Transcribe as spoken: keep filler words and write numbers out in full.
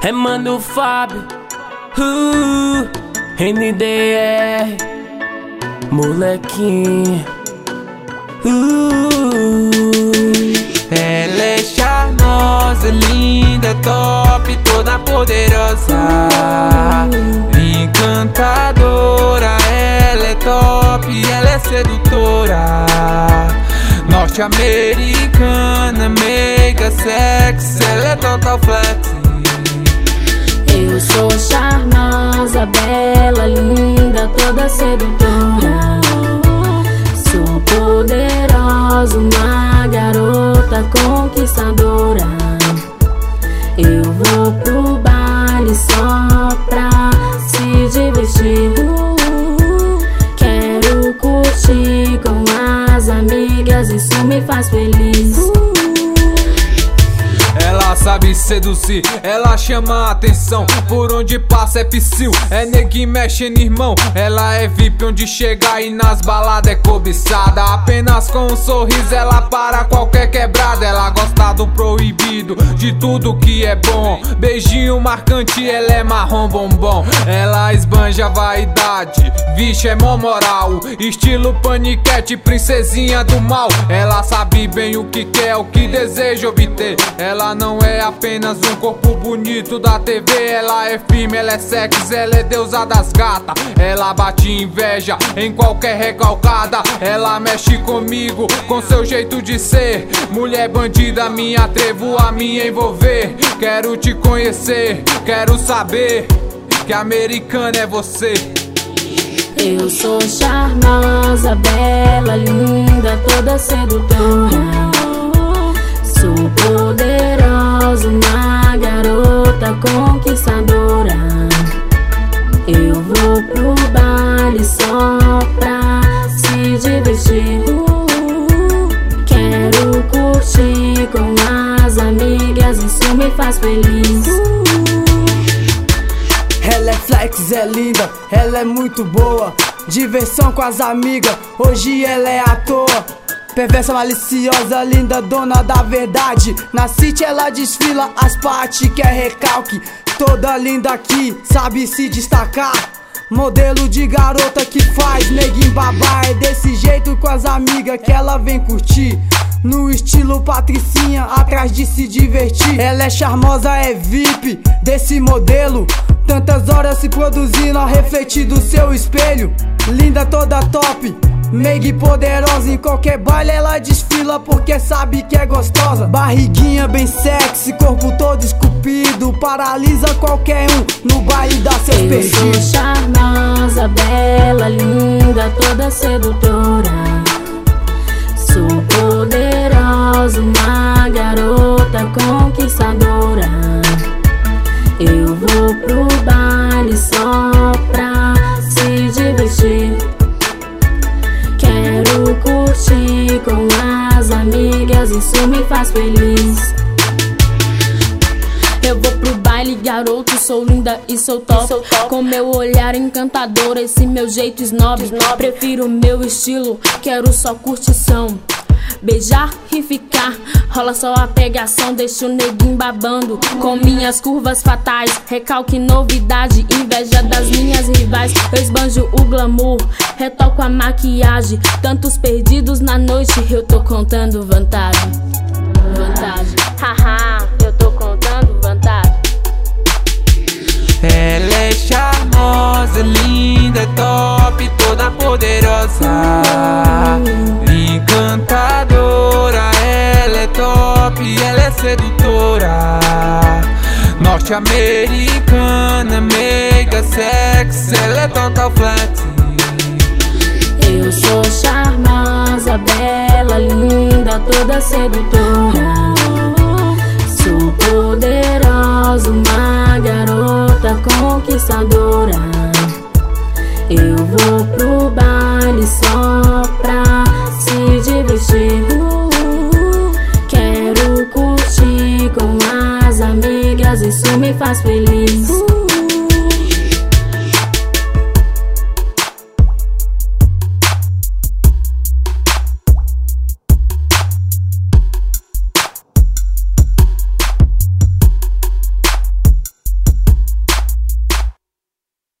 É Mano Fábio, uh, N D R, molequinho. uh. Ela é charmosa, linda, top, toda poderosa, encantadora. Ela é top, ela é sedutora, norte-americana, mega sexy. Ela é total flex. Eu sou charmosa, bela, linda, toda sedutora. Sou poderosa, uma garota conquistadora. Eu vou pro baile só pra se divertir. Quero curtir com as amigas, isso me faz feliz. Ela sabe seduzir, ela chama a atenção, por onde passa é psil, é neguinho mexendo irmão. Ela é V I P onde chega e nas baladas é cobiçada. Apenas com um sorriso ela para qualquer quebrada. Ela gosta do proibido, de tudo que é bom. Beijinho marcante, ela é marrom bombom. Ela esbanja a vaidade, vixe é mó moral, estilo paniquete, princesinha do mal. Ela sabe bem o que quer, o que deseja obter. Ela não é apenas um corpo bonito da T V. Ela é firme, ela é sexy, ela é deusa das gatas. Ela bate inveja em qualquer recalcada. Ela mexe comigo, com seu jeito de ser. Mulher bandida, me atrevo a me envolver. Quero te conhecer, quero saber que americana é você. Eu sou charmosa, bela, linda, toda sedutora. Sou poderosa, uma garota conquistadora. Eu vou pro baile só pra se divertir. Quero curtir com as amigas, isso me faz feliz. Ela é flex, é linda, ela é muito boa. Diversão com as amigas, hoje ela é à toa. Perversa, maliciosa, linda, dona da verdade. Na city ela desfila as partes que é recalque. Toda linda aqui, sabe se destacar. Modelo de garota que faz neguinho babar. É desse jeito com as amigas que ela vem curtir. No estilo patricinha, atrás de se divertir. Ela é charmosa, é V I P desse modelo. Tantas horas se produzindo a refletir do seu espelho. Linda, toda top, mega e poderosa. Em qualquer baile ela desfila porque sabe que é gostosa. Barriguinha bem sexy, corpo todo esculpido, paralisa qualquer um no baile dá seus perdidos. Eu sou charmosa, bela, linda, toda sedutora. Sou poderosa, uma garota conquistadora. Eu vou pro baile só pra se divertir. Quero curtir com as amigas, isso me faz feliz. Eu vou pro baile, garoto, sou linda e sou top, sou top. Com meu olhar encantador, esse meu jeito snob, snob. Prefiro meu estilo, quero só curtição. Beijar e ficar, rola só a pegação, deixa o neguinho babando. Com minhas curvas fatais, recalque novidade, inveja das minhas rivais. Eu esbanjo o glamour, retoco a maquiagem. Tantos perdidos na noite, eu tô contando vantagem. Vantagem, haha, eu tô contando vantagem. Ela é charmosa, linda, top, toda poderosa, encantadora. Ela é top, ela é sedutora, norte-americana, mega sexy. Ela é total flex. Eu sou charmosa, bela, linda, toda sedutora. Sou poderosa, uma garota conquistadora. Eu vou pro baile só pra se divertir. Quero curtir com as amigas, isso me faz feliz.